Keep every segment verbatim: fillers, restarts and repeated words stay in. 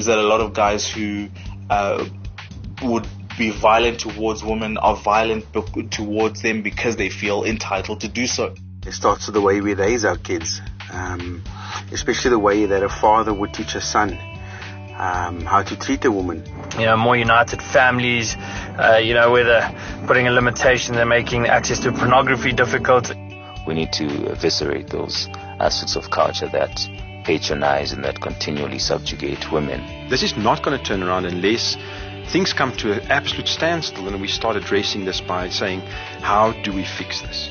seems that a lot of guys who uh, would be violent towards women are violent be- towards them because they feel entitled to do so. It starts with the way we raise our kids, um, especially the way that a father would teach a son um, how to treat a woman. You know, more united families, uh, you know, whether putting a limitation, they're making access to pornography difficult. We need to eviscerate those aspects of culture that patronize and that continually subjugate women. This is not going to turn around unless things come to an absolute standstill and we start addressing this by saying, how do we fix this?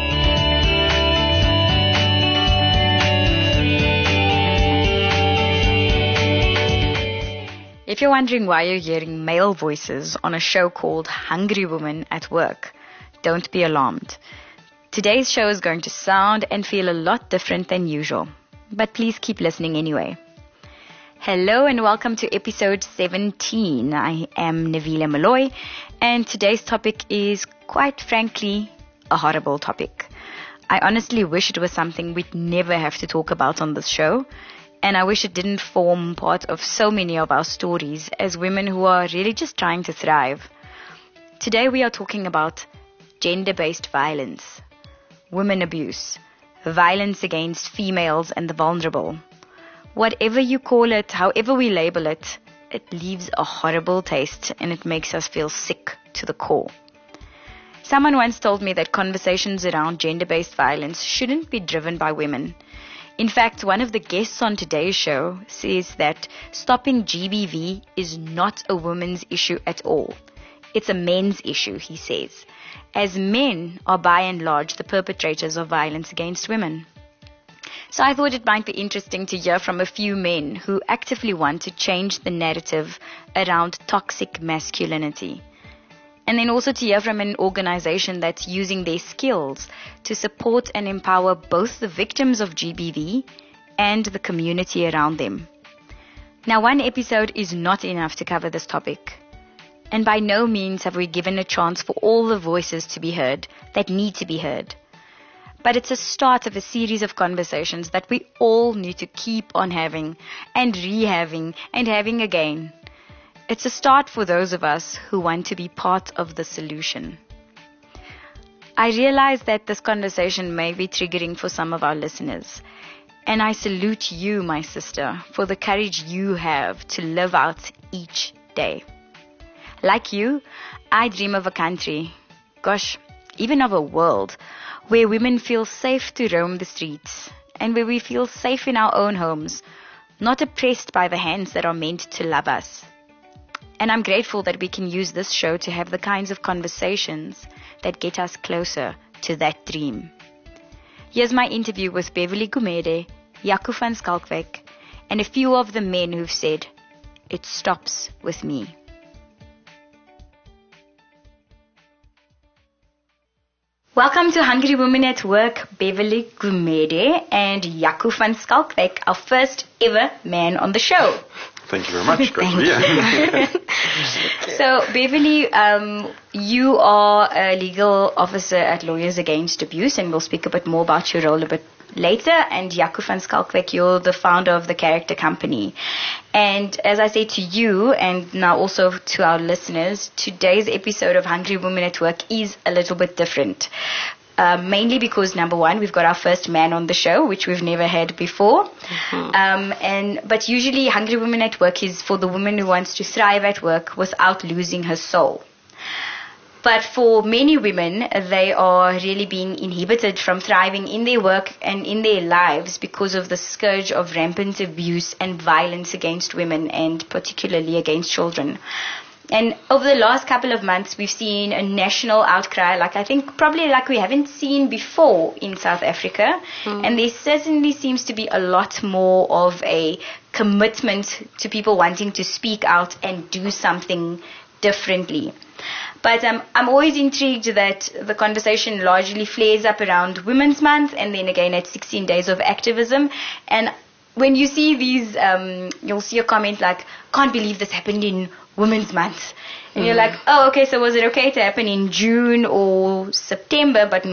If you're wondering why you're hearing male voices on a show called Hungry Women at Work, don't be alarmed. Today's show is going to sound and feel a lot different than usual, but please keep listening anyway. Hello and welcome to episode seventeen. I am Navila Malloy, and today's topic is, quite frankly, a horrible topic. I honestly wish it was something we'd never have to talk about on this show, and I wish it didn't form part of so many of our stories as women who are really just trying to thrive. Today we are talking about gender-based violence, women abuse, violence against females and the vulnerable. Whatever you call it, however we label it, it leaves a horrible taste and it makes us feel sick to the core. Someone once told me that conversations around gender-based violence shouldn't be driven by women. In fact, one of the guests on today's show says that stopping G B V is not a woman's issue at all. It's a men's issue, he says, as men are by and large the perpetrators of violence against women. So I thought it might be interesting to hear from a few men who actively want to change the narrative around toxic masculinity. And then also to hear from an organization that's using their skills to support and empower both the victims of G B V and the community around them. Now, one episode is not enough to cover this topic. And by no means have we given a chance for all the voices to be heard that need to be heard. But it's a start of a series of conversations that we all need to keep on having and re-having and having again. It's a start for those of us who want to be part of the solution. I realize that this conversation may be triggering for some of our listeners. And I salute you, my sister, for the courage you have to live out each day. Like you, I dream of a country, gosh, even of a world, where women feel safe to roam the streets and where we feel safe in our own homes, not oppressed by the hands that are meant to love us. And I'm grateful that we can use this show to have the kinds of conversations that get us closer to that dream. Here's my interview with Beverly Gumede, Jaco van Schalkwyk, and a few of the men who've said, it stops with me. Welcome to Hungry Women at Work, Beverly Gumede and Jaco van Schalkwyk, our first ever man on the show. Thank you very much. Great to be here. So, Beverly, um, you are a legal officer at Lawyers Against Abuse, and we'll speak a bit more about your role a bit later. And Jaco van Schalkwyk, you're the founder of the Character Company. And as I say to you, and now also to our listeners, today's episode of Hungry Women at Work is a little bit different. Uh, mainly because, number one, we've got our first man on the show, which we've never had before. Mm-hmm. Um, and but usually Hungry Women at Work is for the woman who wants to thrive at work without losing her soul. But for many women, they are really being inhibited from thriving in their work and in their lives because of the scourge of rampant abuse and violence against women, and particularly against children. And over the last couple of months, we've seen a national outcry, like I think probably like we haven't seen before in South Africa. Mm. And there certainly seems to be a lot more of a commitment to people wanting to speak out and do something differently. But um, I'm always intrigued that the conversation largely flares up around Women's Month and then again at sixteen days of activism. And when you see these, um, you'll see a comment like, can't believe this happened in Women's Month. And mm. you're like, oh, okay, so was it okay to happen in June or September, but not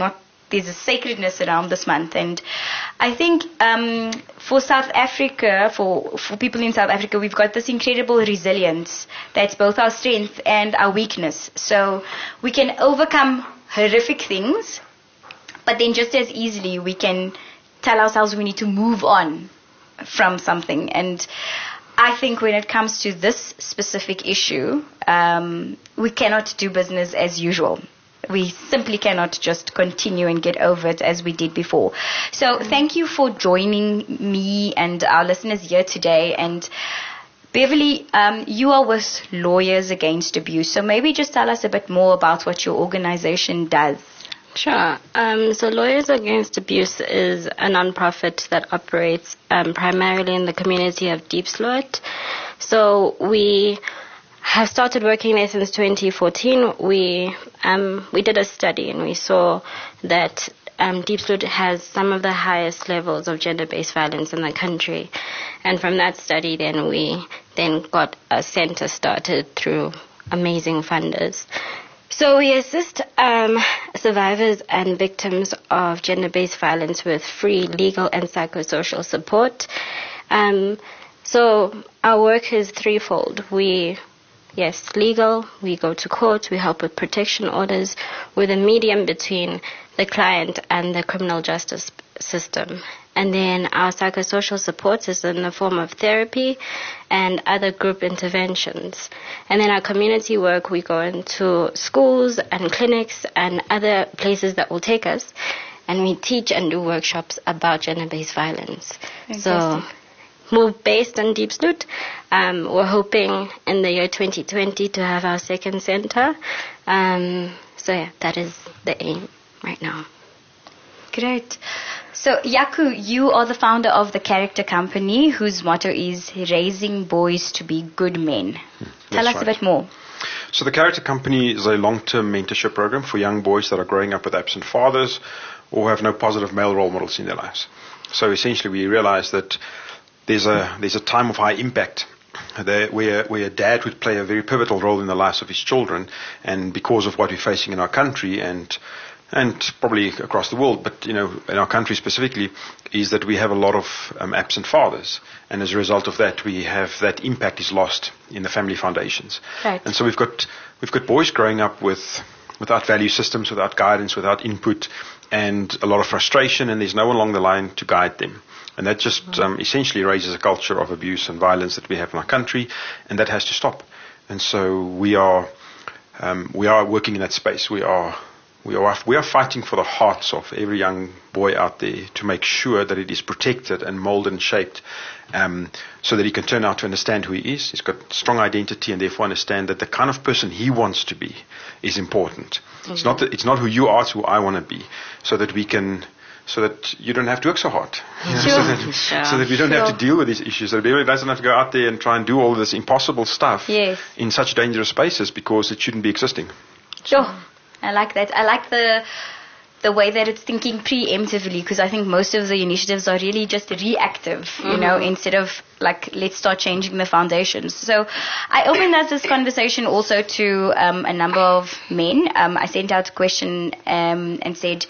there's a sacredness around this month. And I think um, for South Africa, for, for people in South Africa, we've got this incredible resilience that's both our strength and our weakness. So we can overcome horrific things, but then just as easily we can tell ourselves we need to move on from something. And I think when it comes to this specific issue, um, we cannot do business as usual. We simply cannot just continue and get over it as we did before. So thank you for joining me and our listeners here today. And Beverly, um, you are with Lawyers Against Abuse. So maybe just tell us a bit more about what your organization does. Sure. Um, so Lawyers Against Abuse is a non-profit that operates um, primarily in the community of Diepsloot. So we have started working there since twenty fourteen. We um, we did a study and we saw that um, Diepsloot has some of the highest levels of gender-based violence in the country. And from that study, then we then got a center started through amazing funders. So we assist um, survivors and victims of gender-based violence with free legal and psychosocial support. Um, so our work is threefold. We, yes, legal, we go to court, we help with protection orders. We're the medium between the client and the criminal justice system. And then our psychosocial support is in the form of therapy and other group interventions. And then our community work, we go into schools and clinics and other places that will take us, and we teach and do workshops about gender-based violence. Fantastic. So, we're based in Diepsloot. Um, we're hoping in the year twenty twenty to have our second center. Um, so yeah, that is the aim right now. Great. So, Yaku, you are the founder of the Character Company, whose motto is raising boys to be good men. Tell us right. a bit more. So the Character Company is a long-term mentorship program for young boys that are growing up with absent fathers or have no positive male role models in their lives. So essentially we realize that there's a there's a time of high impact there where, where a dad would play a very pivotal role in the lives of his children, and because of what we're facing in our country and and probably across the world, but you know, in our country specifically, is that we have a lot of um, absent fathers, and as a result of that, we have that impact is lost in the family foundations. Right. And so we've got we've got boys growing up with without value systems, without guidance, without input, and a lot of frustration, and there's no one along the line to guide them. And that just mm-hmm. um, essentially raises a culture of abuse and violence that we have in our country, and that has to stop. And so we are um, we are working in that space. We are. We are, we are fighting for the hearts of every young boy out there to make sure that it is protected and molded and shaped um, so that he can turn out to understand who he is. He's got strong identity and therefore understand that the kind of person he wants to be is important. Mm-hmm. It's not that, it's not who you are, it's who I want to be, so that we can, so that you don't have to work so hard. You know, sure. so, that, sure. so that we don't sure. have to deal with these issues. That everybody doesn't have to go out there and try and do all this impossible stuff yes. in such dangerous spaces because it shouldn't be existing. Sure. I like that. I like the the way that it's thinking preemptively, because I think most of the initiatives are really just reactive, mm-hmm. you know, instead of like, let's start changing the foundations. So I opened up this conversation also to um, a number of men. Um, I sent out a question um, and said,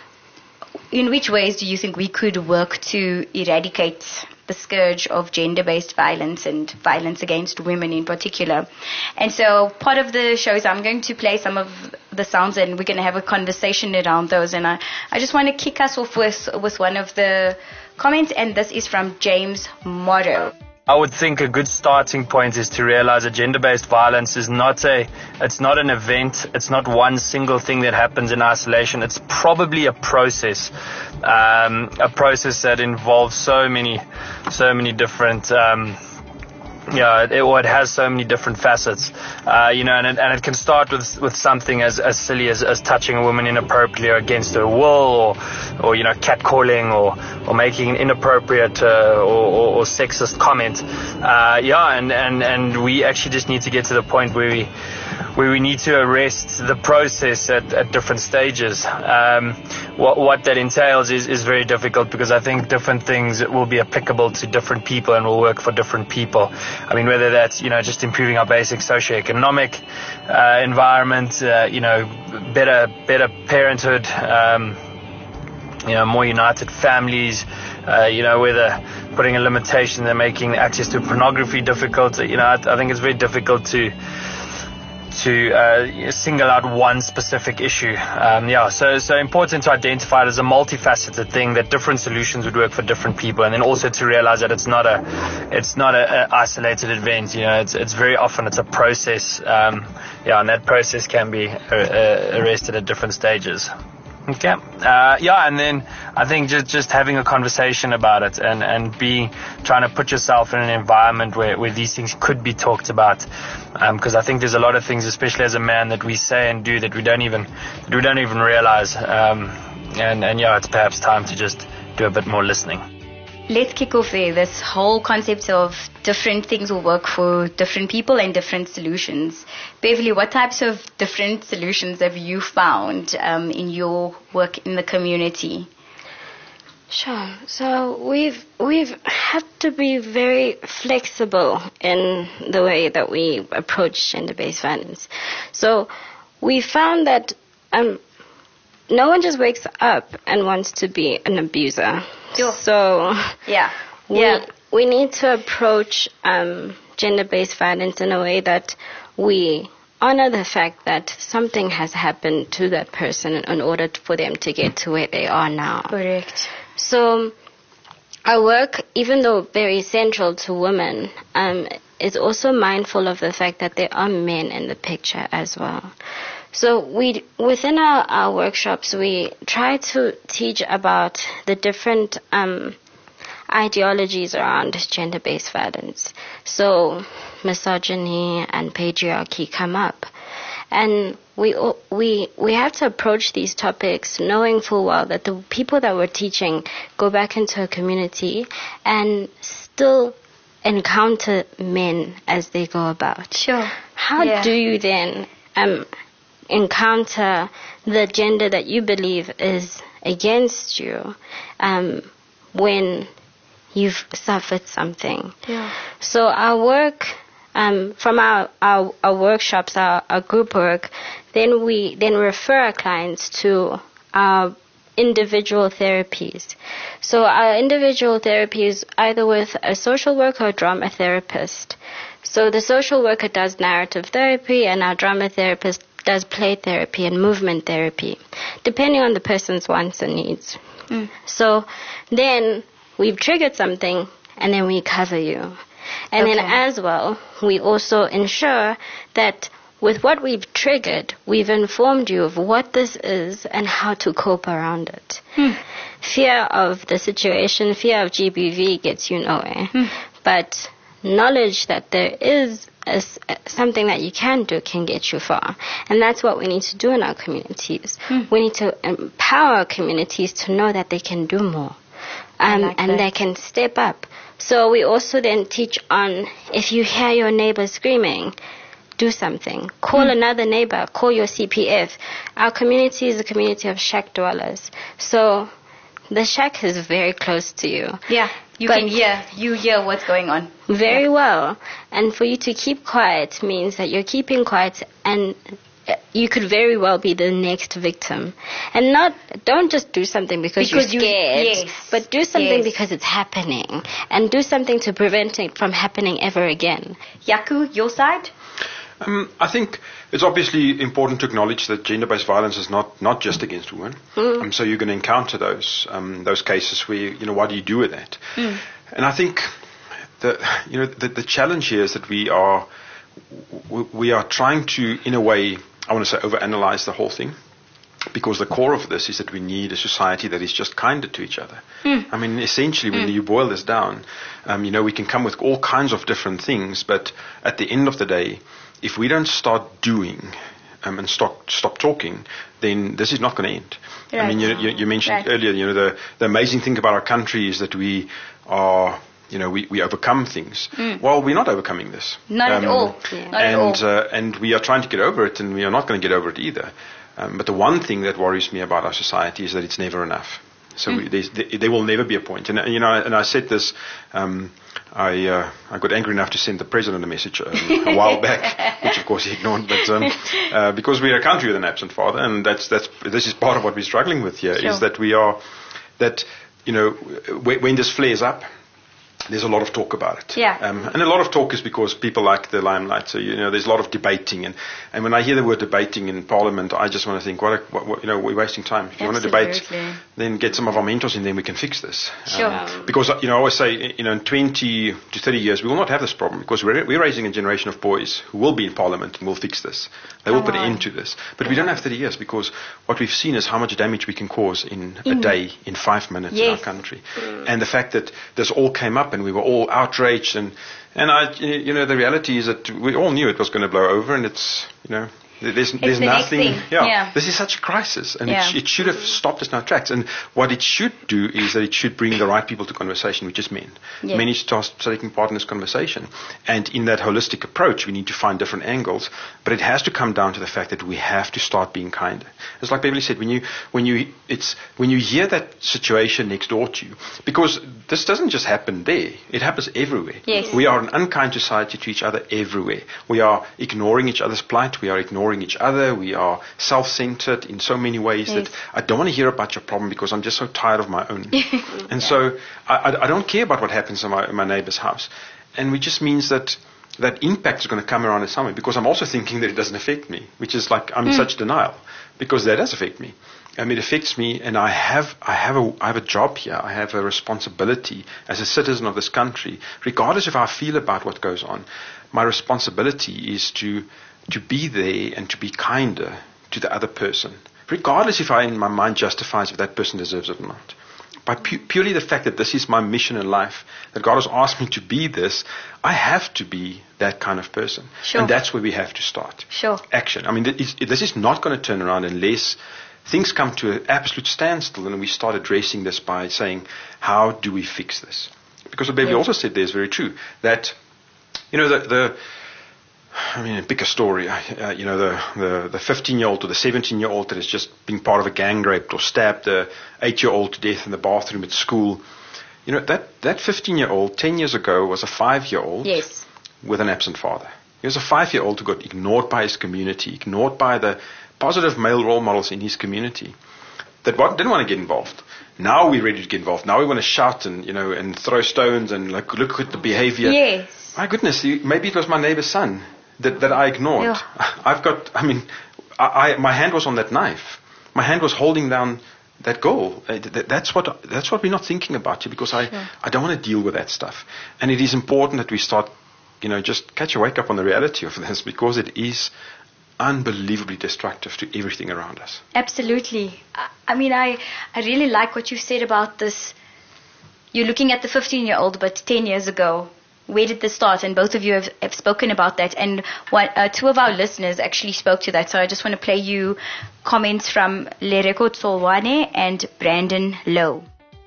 in which ways do you think we could work to eradicate the scourge of gender-based violence and violence against women in particular? And so part of the show is I'm going to play some of the sounds and we're going to have a conversation around those. And I, I just want to kick us off with, with one of the comments, and this is from James Morrow. I would think a good starting point is to realize that gender-based violence is not a, it's not an event. It's not one single thing that happens in isolation. It's probably a process, um, a process that involves so many, so many different, um, yeah, it, or it has so many different facets, uh, you know, and it, and it can start with with something as, as silly as, as touching a woman inappropriately or against her will, or, or you know, catcalling, or or making an inappropriate uh, or, or, or sexist comment. Uh, yeah, and, and, and we actually just need to get to the point where we where we need to arrest the process at, at different stages. Um, what, what that entails is, is very difficult, because I think different things will be applicable to different people and will work for different people. I mean, whether that's, you know, just improving our basic socioeconomic uh, environment, uh, you know, better better parenthood, um, you know, more united families, uh, you know, whether putting a limitation, they're making access to pornography difficult. You know, I, I think it's very difficult to to uh, single out one specific issue. Um, yeah, so so important to identify it as a multifaceted thing, that different solutions would work for different people, and then also to realize that it's not a it's not a, a isolated event. You know, it's it's very often it's a process. Um, yeah, and that process can be uh, uh, arrested at different stages. Okay. Uh, yeah, and then I think just, just having a conversation about it and, and be trying to put yourself in an environment where, where these things could be talked about. Because um, I think there's a lot of things, especially as a man, that we say and do that we don't even that we don't even realize. Um, and, and yeah, it's perhaps time to just do a bit more listening. Let's kick off there. This whole concept of different things will work for different people and different solutions. Beverly, what types of different solutions have you found um, in your work in the community? Sure. So we've we've had to be very flexible in the way that we approach gender-based violence. So we found that um, no one just wakes up and wants to be an abuser. Sure. So yeah, we yeah. we need to approach um, gender-based violence in a way that we honor the fact that something has happened to that person in order for them to get to where they are now. Correct. So our work, even though very central to women, um, is also mindful of the fact that there are men in the picture as well. So we, within our, our workshops, we try to teach about the different um, ideologies around gender-based violence. So misogyny and patriarchy come up. And we we we have to approach these topics knowing full well that the people that we're teaching go back into a community and still encounter men as they go about. Sure. How yeah. do you then um, encounter the gender that you believe is against you um, when you've suffered something? Yeah. So our work, um, from our, our, our workshops, our, our group work, then we then refer our clients to our individual therapies. So our individual therapy is either with a social worker or drama therapist. So the social worker does narrative therapy and our drama therapist does play therapy and movement therapy, depending on the person's wants and needs. Mm. So then we've triggered something and then we cover you. And okay. then as well, we also ensure that with what we've triggered, we've informed you of what this is and how to cope around it. Hmm. Fear of the situation, fear of G B V gets you nowhere. Hmm. But knowledge that there is a, something that you can do can get you far. And that's what we need to do in our communities. Hmm. We need to empower our communities to know that they can do more. Um, like and that. They can step up. So we also then teach on, if you hear your neighbor screaming, do something. Call mm. another neighbor. Call your C P F. Our community is a community of shack dwellers. So the shack is very close to you. Yeah, you but can hear. You hear what's going on. Very yeah. well. And for you to keep quiet means that you're keeping quiet, and you could very well be the next victim. And not, don't just do something because, because you're scared, you, yes. but do something yes. because it's happening. And do something to prevent it from happening ever again. Yaku, your side? Um, I think it's obviously important to acknowledge that gender-based violence is not, not just against women. Mm. Um, so you're going to encounter those um, those cases where, you know, what do you do with that? Mm. And I think the you know the, the challenge here is that we are we are trying to, in a way, I want to say, overanalyze the whole thing. Because the core of this is that we need a society that is just kinder to each other. Mm. I mean, essentially, when mm. you boil this down, um, you know, we can come with all kinds of different things, but at the end of the day, if we don't start doing um, and stop stop talking, then this is not going to end. Right. I mean, you, you, you mentioned right. earlier, you know, the, the amazing thing about our country is that we are, you know, we, we overcome things. Mm. Well, we're not overcoming this. Not um, at all. Yeah. Not and, at all. Uh, and we are trying to get over it, and we are not going to get over it either. Um, but the one thing that worries me about our society is that it's never enough. So mm. we, there, there will never be a point. And, you know, and I said this, um, I uh, I got angry enough to send the president a message um, a while back, which of course he ignored. But um, uh, because we're a country with an absent father, and that's that's this is part of what we're struggling with here, sure. is that we are that, you know, when, when this flares up, there's a lot of talk about it. Yeah. Um, and a lot of talk is because people like the limelight. So, you know, there's a lot of debating. And, and when I hear the word debating in Parliament, I just want to think, what, a, what, what you know, we're wasting time. If you Absolutely. want to debate, then get some of our mentors in there and we can fix this. Sure. Um, because, you know, I always say, you know, in twenty to thirty years, we will not have this problem because we're, we're raising a generation of boys who will be in Parliament and will fix this. They will Come put an on. end to this. But we don't have thirty years because what we've seen is how much damage we can cause in, In- a day, in five minutes in Yes. our country. And the fact that this all came up and we were all outraged and, and I, you know, the reality is that we all knew it was going to blow over and it's, you know, there's, there's the next nothing. thing. Yeah, Yeah. this is such a crisis and Yeah. it, sh- it should have stopped us in our tracks. And what it should do is that it should bring the right people to conversation, which is men. Yeah. Men need to start taking part in this conversation. And in that holistic approach, we need to find different angles, but it has to come down to the fact that we have to start being kinder. It's like Beverly said, when you, when you, it's, when you hear that situation next door to you, because this doesn't just happen there, it happens everywhere. Yes. We are an unkind society to each other everywhere. We are ignoring each other's plight, we are ignoring each other, we are self-centered in so many ways Yes. that I don't want to hear about your problem because I'm just so tired of my own. And so I, I, I don't care about what happens in my, in my neighbor's house. And it just means that that impact is going to come around in some way because I'm also thinking that it doesn't affect me, which is like I'm in such denial because that does affect me. I mean, it affects me, and I have, I have a, I have a job here. I have a responsibility as a citizen of this country, regardless of how I feel about what goes on. My responsibility is to, to be there and to be kinder to the other person, regardless if I, in my mind, justifies if that person deserves it or not. By pu- purely the fact that this is my mission in life, that God has asked me to be this, I have to be that kind of person. Sure. And that's where we have to start. Sure. Action. I mean, th- it's- this is not going to turn around unless things come to an absolute standstill and we start addressing this by saying, how do we fix this? Because what Beverly Yeah. also said there is very true, that, you know, the, the I mean, pick a story, uh, you know, the, the, the fifteen-year-old or the seventeen-year-old that has just been part of a gang rape or stabbed the eight-year-old to death in the bathroom at school. You know, that, that fifteen-year-old ten years ago was a five-year-old Yes. with an absent father. He was a five-year-old who got ignored by his community, ignored by the positive male role models in his community that wa- didn't want to get involved. Now we're ready to get involved. Now we want to shout and, you know, and throw stones and like, look at the behavior. Yes. My goodness, you- maybe it was my neighbor's son that, that I ignored. Yeah. I've got, I mean, I, I, my hand was on that knife. My hand was holding down that goal. Uh, th- That's what, that's what we're not thinking about here because I, Sure. I don't want to deal with that stuff. And it is important that we start, you know, just catch a wake up on the reality of this because it is unbelievably destructive to everything around us. Absolutely. I, I mean, I, I really like what you said about this. You're looking at the fifteen-year-old, but ten years ago, where did this start? And both of you have, have spoken about that. And one, uh, two of our listeners actually spoke to that. So I just want to play you comments from Lereko Tsolwane and Brandon Lowe.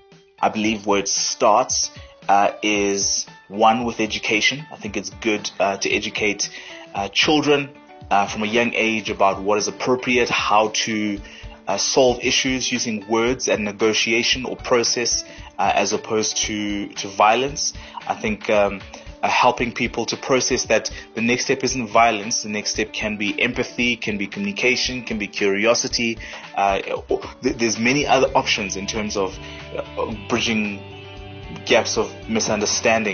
I believe where it starts uh, is one with education. I think it's good uh, to educate uh, children uh, from a young age about what is appropriate, how to uh, solve issues using words and negotiation or process uh, as opposed to, to violence. I think um, uh, helping people to process that the next step isn't violence. The next step can be empathy, can be communication, can be curiosity. Uh, or th- there's many other options in terms of uh, bridging gaps of misunderstanding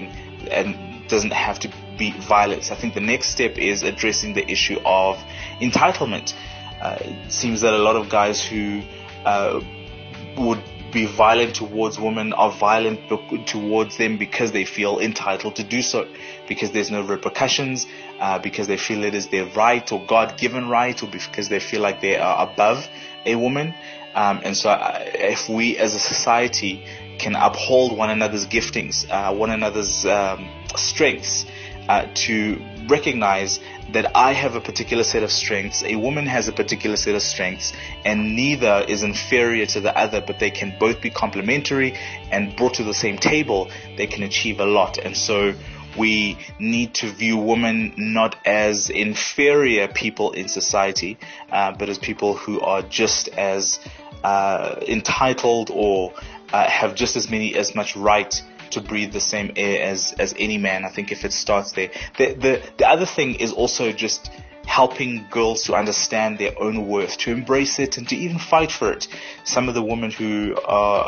and doesn't have to be violence. I think the next step is addressing the issue of entitlement. Uh, it seems that a lot of guys who uh, would be violent towards women are violent be- towards them because they feel entitled to do so, because there's no repercussions, uh, because they feel it is their right or God-given right, or because they feel like they are above a woman. Um, and so uh, if we as a society can uphold one another's giftings, uh, one another's um, strengths, uh, to recognize that I have a particular set of strengths, a woman has a particular set of strengths, and neither is inferior to the other, but they can both be complementary, and brought to the same table, they can achieve a lot. And so we need to view women not as inferior people in society, uh, but as people who are just as uh, entitled or uh, have just as many, as much right to breathe the same air as, as any man. I think if it starts there. The, the, the other thing is also just helping girls to understand their own worth, to embrace it and to even fight for it. Some of the women who are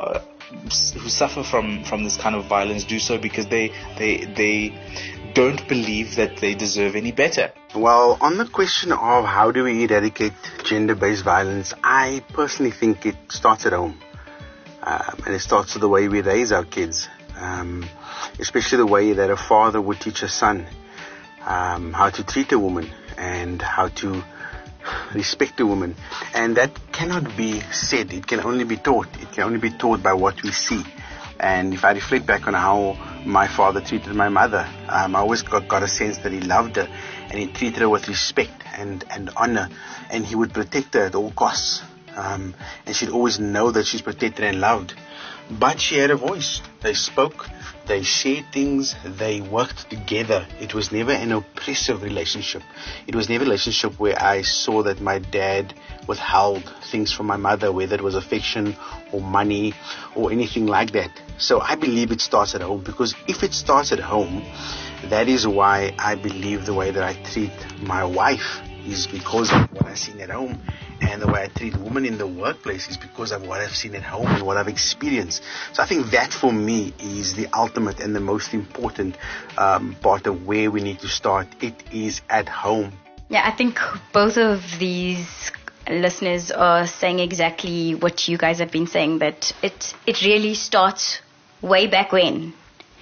who suffer from, from this kind of violence do so because they they they don't believe that they deserve any better. Well, on the question of how do we eradicate gender-based violence, I personally think it starts at home. Um, and it starts with the way we raise our kids, um, especially the way that a father would teach a son um, how to treat a woman and how to respect a woman. And that cannot be said. It can only be taught. It can only be taught by what we see. And if I reflect back on how my father treated my mother, um, I always got, got a sense that he loved her and he treated her with respect and, and honor, and he would protect her at all costs. Um, and she'd always know that she's protected and loved. But she had a voice. They spoke, they shared things, they worked together. It was never an oppressive relationship. It was never a relationship where I saw that my dad withheld things from my mother, whether it was affection or money or anything like that. So I believe it starts at home, because if it starts at home, that is why I believe the way that I treat my wife is because of what I've seen at home. And the way I treat women in the workplace is because of what I've seen at home and what I've experienced. So I think that for me is the ultimate and the most important um, part of where we need to start. It is at home. Yeah, I think both of these listeners are saying exactly what you guys have been saying, that it, it really starts way back when.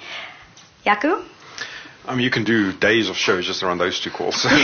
Yaku? I mean, you can do days of shows just around those two calls. um,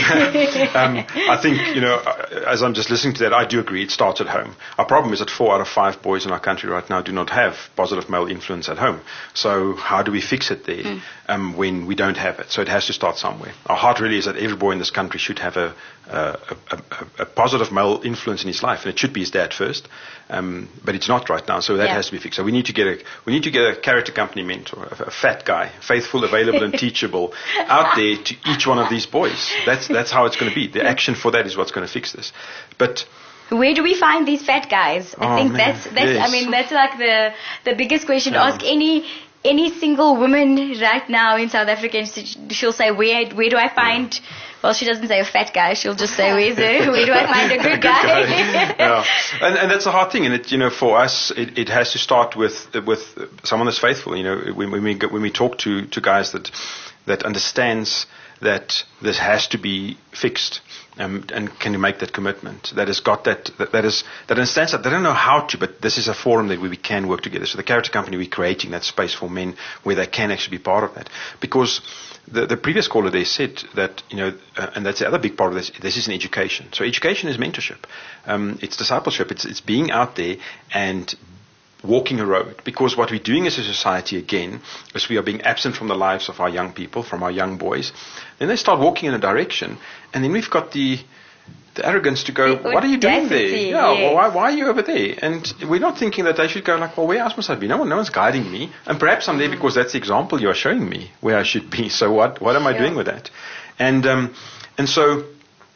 I think, you know, as I'm just listening to that, I do agree it starts at home. Our problem is that four out of five boys in our country right now do not have positive male influence at home. So how do we fix it there mm. um, when we don't have it? So it has to start somewhere. Our heart really is that every boy in this country should have a, a, a, a positive male influence in his life, and it should be his dad first. Um, but it's not right now, so that yeah. has to be fixed. So we need to get a we need to get a character company mentor, a, a fat guy, faithful, available, and teachable, out there to each one of these boys. That's that's how it's going to be. The action for that is what's going to fix this. But where do we find these fat guys? I oh think man, that's that's. yes. I mean, that's like the the biggest question. Yeah. Ask any any single woman right now in South Africa, and she'll say, "Where where do I find?" Yeah. Well, she doesn't say a fat guy. She'll just say, "Where's the, where do I find a good, good guy?" guy. Yeah. and, and that's a hard thing. And it, you know, for us, it, it has to start with with someone that's faithful. You know, when, when we when we talk to, to guys that that understands that this has to be fixed, um, and can make that commitment, that has got that, that, that is, that understands that they don't know how to, but this is a forum that we can work together. So the character company, we're creating that space for men where they can actually be part of that. Because the, the previous caller there said that, you know, uh, and that's the other big part of this, this is an education. So education is mentorship. Um, it's discipleship. It's, it's being out there and walking a road, because what we're doing as a society again is we are being absent from the lives of our young people, from our young boys. Then they start walking in a direction, and then we've got the the arrogance to go, the what are you doing there? yes. Yeah, well, why, why are you over there? And we're not thinking that they should go like, well, where else must I be? No one, no one's guiding me, and perhaps I'm there because that's the example you are showing me where I should be. So what what am I doing with that? And um, and so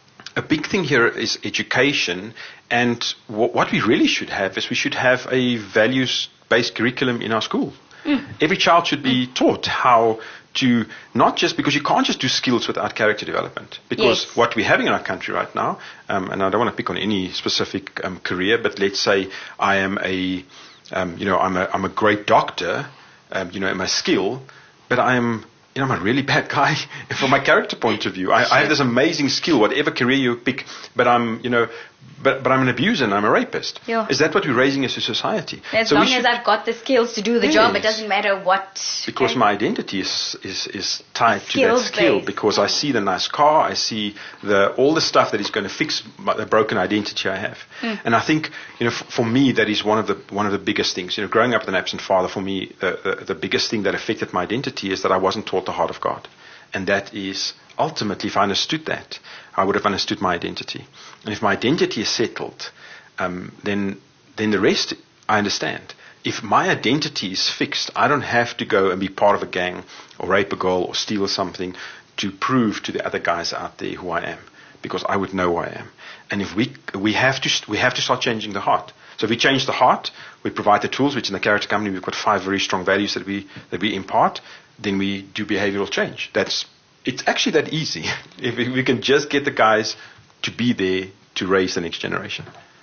a big thing here is education. And w- what we really should have is we should have a values-based curriculum in our school. Mm. Every child should be mm. taught how to, not just, because you can't just do skills without character development. Because yes. what we're having in our country right now, um, and I don't want to pick on any specific um, career, but let's say I am a, um, you know, I'm a, I'm a great doctor, um, you know, in my skill, but I am, you know, I'm a really bad guy from my character point of view. I, I have this amazing skill, whatever career you pick, but I'm, you know, but but I'm an abuser and I'm a rapist. Yeah. Is that what we're raising as a society? As so long should, as I've got the skills to do the yes. job, it doesn't matter what. Because my identity is, is, is tied to that skill. Based. Because I see the nice car, I see the all the stuff that is going to fix my, the broken identity I have. Mm. And I think, you know, f- for me, that is one of the one of the biggest things. You know, growing up with an absent father, for me, the, the, the biggest thing that affected my identity is that I wasn't taught the heart of God. And that is, ultimately, if I understood that, I would have understood my identity. And if my identity is settled, um, then then the rest I understand. If my identity is fixed, I don't have to go and be part of a gang or rape a girl or steal something to prove to the other guys out there who I am, because I would know who I am. And if we we have to we have to start changing the heart. So if we change the heart, we provide the tools, which in the character company we've got five very strong values that we that we impart. Then we do behavioral change. That's it's actually that easy. If we can just get the guys to be there to raise the next generation.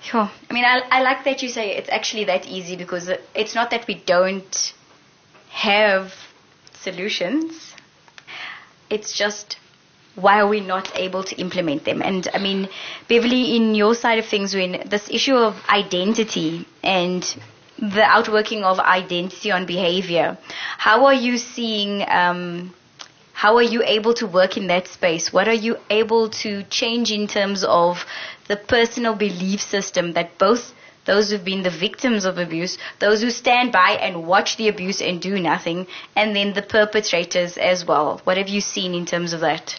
Sure. I mean, I, I like that you say it's actually that easy, because it's not that we don't have solutions. It's just, why are we not able to implement them? And I mean, Beverly, in your side of things, when this issue of identity and the outworking of identity on behavior, how are you seeing, um, how are you able to work in that space? What are you able to change in terms of the personal belief system that both those who've been the victims of abuse, those who stand by and watch the abuse and do nothing, and then the perpetrators as well? What have you seen in terms of that?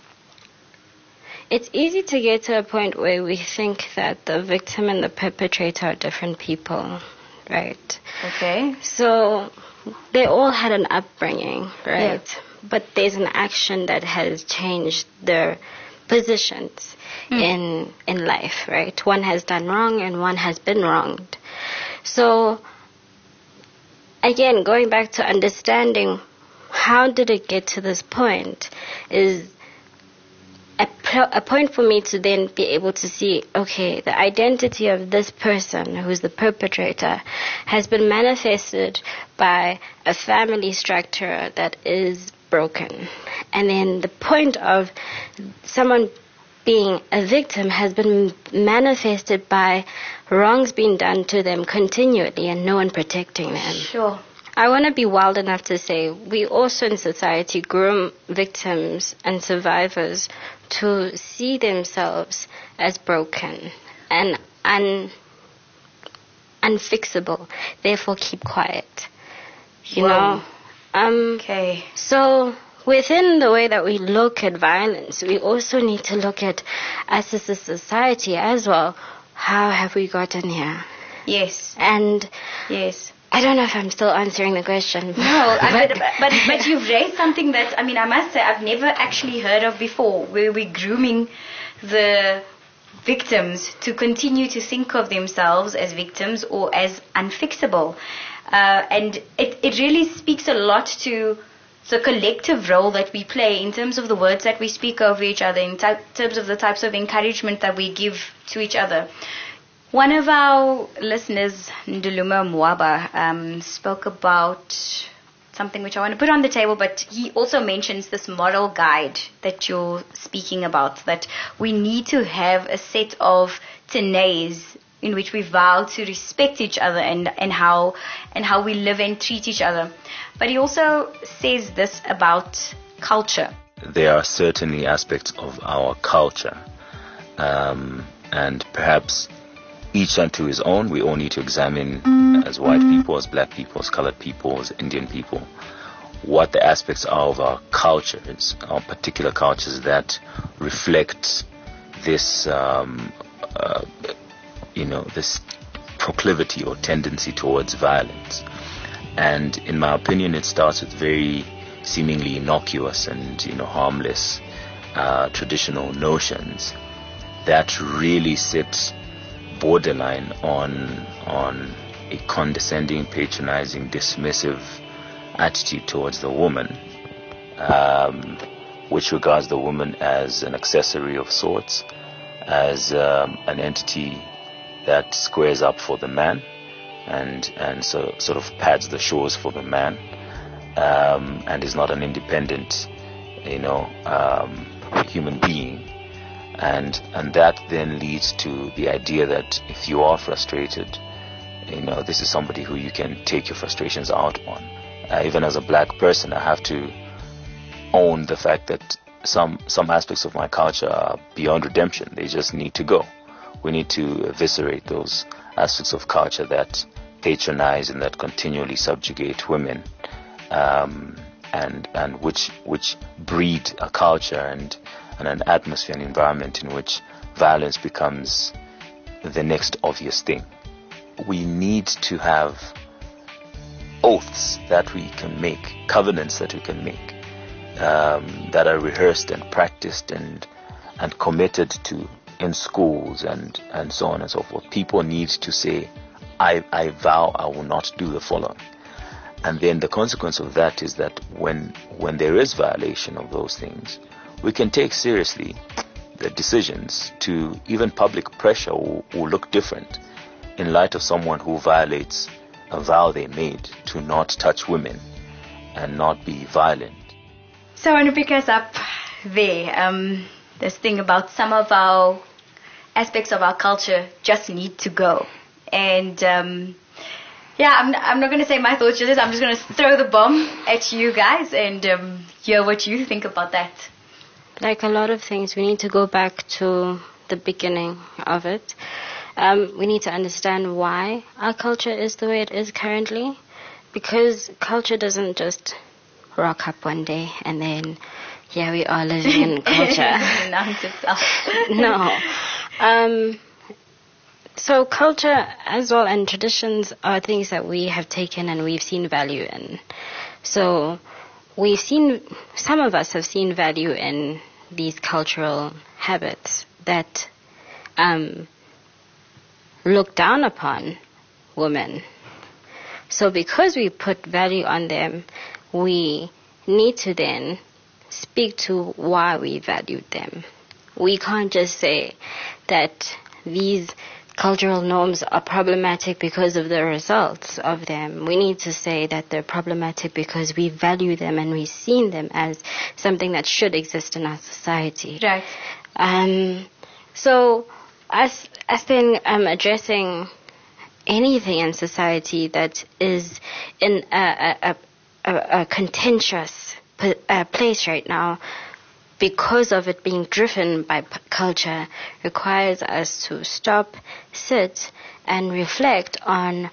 It's easy to get to a point where we think that the victim and the perpetrator are different people, right? Okay. So they all had an upbringing, right? Yeah. But there's an action that has changed their positions mm. in in life, right? One has done wrong and one has been wronged. So again, going back to understanding how did it get to this point is a, pl- a point for me to then be able to see, okay, the identity of this person who's the perpetrator has been manifested by a family structure that is broken. And then the point of someone being a victim has been manifested by wrongs being done to them continually and no one protecting them. Sure. I want to be wild enough to say we also in society groom victims and survivors to see themselves as broken and un- unfixable, therefore keep quiet. You Whoa. know? Um, okay. So within the way that we look at violence, we also need to look at us as a society as well. How have we gotten here? Yes. And yes. I don't know if I'm still answering the question. No, I, but, but but you've raised something that, I mean, I must say I've never actually heard of before, where we're grooming the victims to continue to think of themselves as victims or as unfixable. Uh, and it, it really speaks a lot to the collective role that we play in terms of the words that we speak over each other, in ty- terms of the types of encouragement that we give to each other. One of our listeners, Nduluma Mwaba, um, spoke about something which I want to put on the table, but he also mentions this moral guide that you're speaking about, that we need to have a set of tenays in which we vow to respect each other and, and how and how we live and treat each other. But he also says this about culture. There are certainly aspects of our culture, um, and perhaps each unto his own. We all need to examine, as white people, as black people, as colored people, as Indian people, what the aspects are of our cultures, our particular cultures that reflect this um, uh, you know, this proclivity or tendency towards violence. And in my opinion, it starts with very seemingly innocuous and, you know, harmless uh, traditional notions that really sit borderline on on a condescending, patronizing, dismissive attitude towards the woman, um, which regards the woman as an accessory of sorts, as um, an entity that squares up for the man and and so sort of pads the shores for the man, um, and is not an independent, you know, um, human being. And and that then leads to the idea that if you are frustrated, you know, this is somebody who you can take your frustrations out on. Uh, even as a black person, I have to own the fact that some some aspects of my culture are beyond redemption. They just need to go. We need to eviscerate those aspects of culture that patronize and that continually subjugate women, um, and and which which breed a culture and, and an atmosphere and environment in which violence becomes the next obvious thing. We need to have oaths that we can make, covenants that we can make, um, that are rehearsed and practiced and and committed to in schools and, and so on and so forth. People need to say, I, I vow I will not do the following. And then the consequence of that is that when when there is violation of those things, we can take seriously their decisions to even public pressure will, will look different in light of someone who violates a vow they made to not touch women and not be violent. So I want to pick us up there. Um, this thing about some of our aspects of our culture just need to go. And um, yeah, I'm, I'm not going to say my thoughts, just I'm just going to throw the bomb at you guys and um, hear what you think about that. Like a lot of things, we need to go back to the beginning of it. Um, we need to understand why our culture is the way it is currently, because culture doesn't just rock up one day and then here we are living in culture. Announce itself. No. Um, so culture as well and traditions are things that we have taken and we've seen value in. So we've seen, some of us have seen value in these cultural habits that um, look down upon women. So because we put value on them, we need to then speak to why we valued them. We can't just say that these cultural norms are problematic because of the results of them. We need to say that they're problematic because we value them and we've seen them as something that should exist in our society. Right. Um, so as, as then um, addressing anything in society that is in a, a, a, a contentious p- uh, place right now, because of it being driven by p- culture, requires us to stop, sit, and reflect on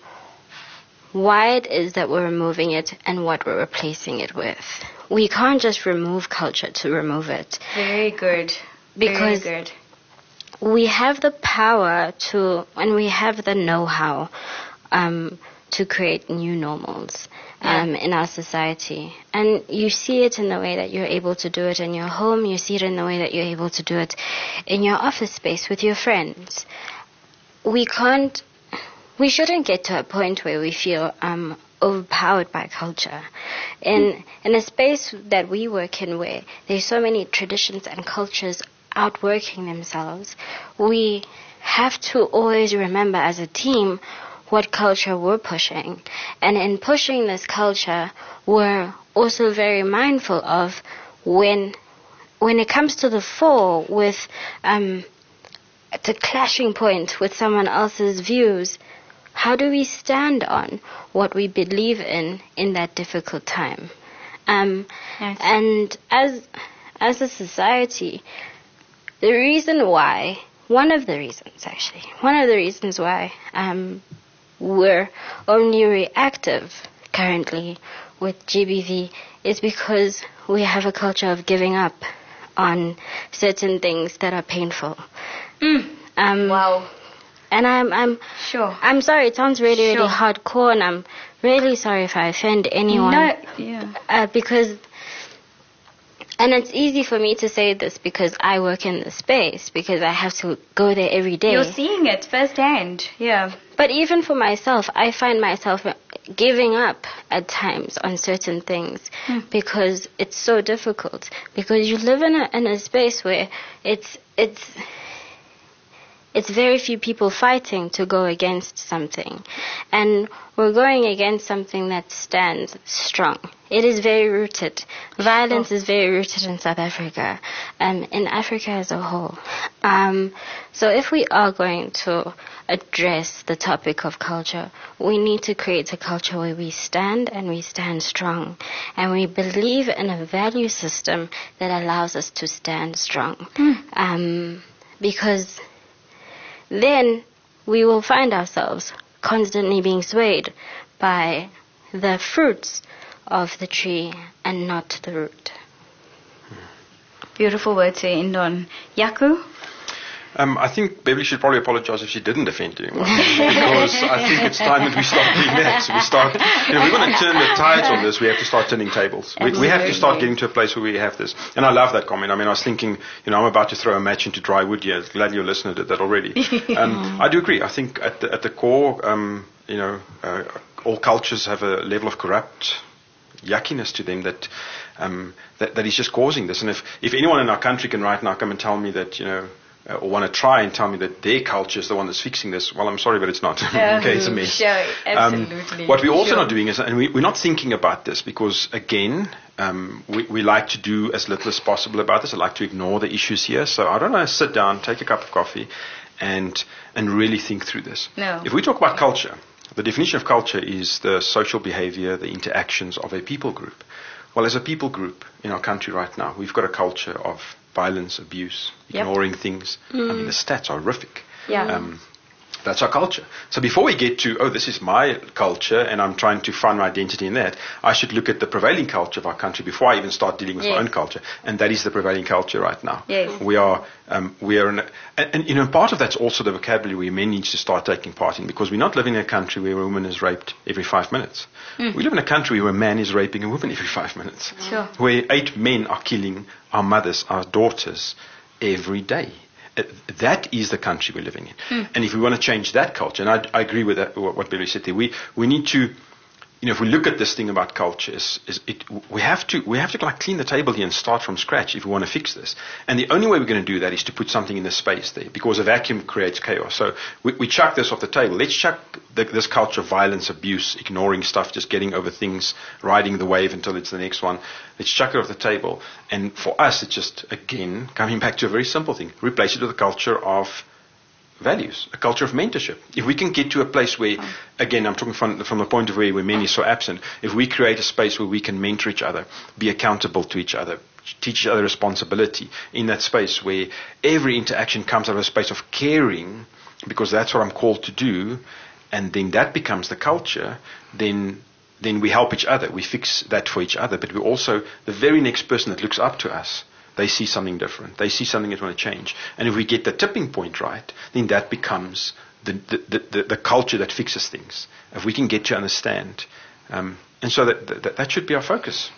why it is that we're removing it and what we're replacing it with. We can't just remove culture to remove it. Very good. Because Very good. we have the power to, and we have the know-how um, to create new normals um, yeah. in our society. And you see it in the way that you're able to do it in your home. You see it in the way that you're able to do it in your office space with your friends. We can't, we shouldn't get to a point where we feel um, overpowered by culture. In, in a space that we work in where there's so many traditions and cultures outworking themselves, we have to always remember as a team what culture we're pushing. And in pushing this culture, we're also very mindful of when when it comes to the fore with um, the clashing point with someone else's views, how do we stand on what we believe in in that difficult time? Um, yes. And as as a society, the reason why, one of the reasons actually, one of the reasons why um, we're only reactive currently with G B V is because we have a culture of giving up on certain things that are painful. Mm. Um, wow. And I'm, I'm sure. I'm sorry. It sounds really, sure. really hardcore, and I'm really sorry if I offend anyone. No, yeah. Uh, because. And it's easy for me to say this because I work in the space, because I have to go there every day. You're seeing it firsthand, yeah. But even for myself, I find myself giving up at times on certain things hmm. because it's so difficult. Because you live in a in a space where it's it's it's very few people fighting to go against something, and we're going against something that stands strong. It is very rooted. Violence is very rooted in South Africa, um, in Africa as a whole. Um, so if we are going to address the topic of culture, we need to create a culture where we stand and we stand strong, and we believe in a value system that allows us to stand strong. Mm. Um, because then we will find ourselves constantly being swayed by the fruits of the tree and not the root. Beautiful word to end on. Yaku? Um, I think Beverly should probably apologize if she didn't offend anyone, because I think it's time that we start doing that. We start, you know, we're going to turn the tides on this. We have to start turning tables. We, we have to start getting to a place where we have this. And I love that comment. I mean, I was thinking, you know, I'm about to throw a match into dry wood here. Glad your listener did that already. Um, I do agree. I think at the, at the core, um, you know, uh, all cultures have a level of corrupt yuckiness to them that, um, that that is just causing this. And if, if anyone in our country can right now come and tell me that, you know, uh, or want to try and tell me that their culture is the one that's fixing this, well, I'm sorry, but it's not. Okay, it's a mess. Sure, absolutely. Um, what we're also sure. not doing is, and we, we're not thinking about this because, again, um, we, we like to do as little as possible about this. I like to ignore the issues here. So I don't know, sit down, take a cup of coffee, and and really think through this. No. If we talk about culture, the definition of culture is the social behavior, the interactions of a people group. Well, as a people group in our country right now, we've got a culture of violence, abuse, Yep. ignoring things. Mm. I mean, the stats are horrific. Yeah. Um, that's our culture. So before we get to, oh, this is my culture and I'm trying to find my identity in that, I should look at the prevailing culture of our country before I even start dealing with Yes. my own culture. And that is the prevailing culture right now. Yes. We are, um, we are, in a, and, and you know, part of that's also the vocabulary where men need to start taking part in, because we're not living in a country where a woman is raped every five minutes. Mm. We live in a country where a man is raping a woman every five minutes. Sure. Where eight men are killing our mothers, our daughters, every day. Uh, That is the country we're living in. Mm. And if we want to change that culture, and I, I agree with that, what Billy said there, we, we need to, you know, if we look at this thing about culture, is, is it, we have to we have to like clean the table here and start from scratch if we want to fix this. And the only way we're going to do that is to put something in the space there, because a vacuum creates chaos. So we, we chuck this off the table. Let's chuck the, this culture of violence, abuse, ignoring stuff, just getting over things, riding the wave until it's the next one. Let's chuck it off the table. And for us, it's just, again, coming back to a very simple thing. Replace it with a culture of values, a culture of mentorship. If we can get to a place where, again, I'm talking from, from the point of view where men is so absent, if we create a space where we can mentor each other, be accountable to each other, teach each other responsibility in that space where every interaction comes out of a space of caring, because that's what I'm called to do, and then that becomes the culture, then then we help each other. We fix that for each other, but we also, the very next person that looks up to us, they see something different. They see something that's going to change. And if we get the tipping point right, then that becomes the the, the, the culture that fixes things. If we can get to understand. Um, and so that, that that should be our focus.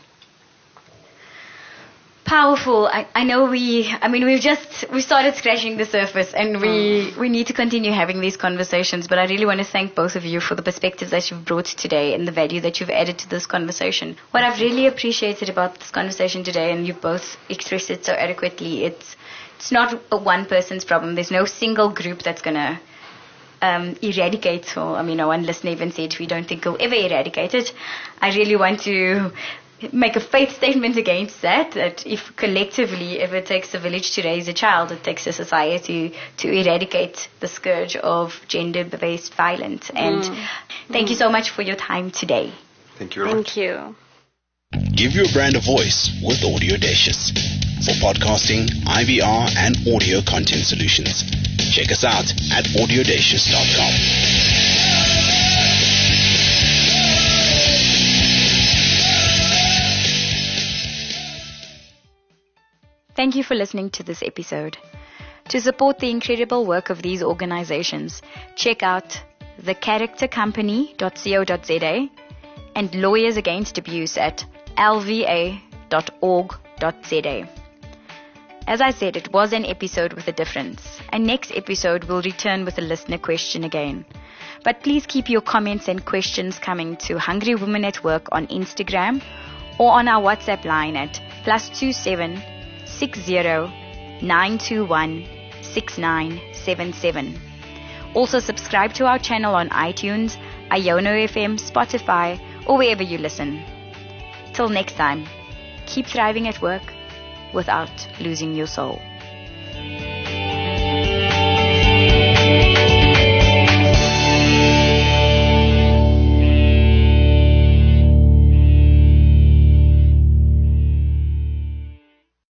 Powerful. I, I know we, I mean, we've just, we started scratching the surface, and we, we need to continue having these conversations, but I really want to thank both of you for the perspectives that you've brought today and the value that you've added to this conversation. What I've really appreciated about this conversation today, and you've both expressed it so adequately, it's, it's not a one person's problem. There's no single group that's going to um, eradicate, or, I mean, no one listener even said we don't think we'll ever eradicate it. I really want to make a faith statement against that, that if collectively, if it takes a village to raise a child, it takes a society to eradicate the scourge of gender-based violence. And mm. thank mm. you so much for your time today. Thank you very much. Thank you. Give your brand a voice with Audiodatious. For podcasting, I V R, and audio content solutions, check us out at audiodatious dot com. Thank you for listening to this episode. To support the incredible work of these organizations, check out the character company dot co dot za and Lawyers Against Abuse at l v a dot org dot za. As I said, it was an episode with a difference, and next episode we'll return with a listener question again. But please keep your comments and questions coming to Hungry Women at Work on Instagram or on our WhatsApp line at plus two seven six zero nine two one six nine seven seven. Also subscribe to our channel on iTunes, Iono F M, Spotify, or wherever you listen. Till next time, keep thriving at work without losing your soul.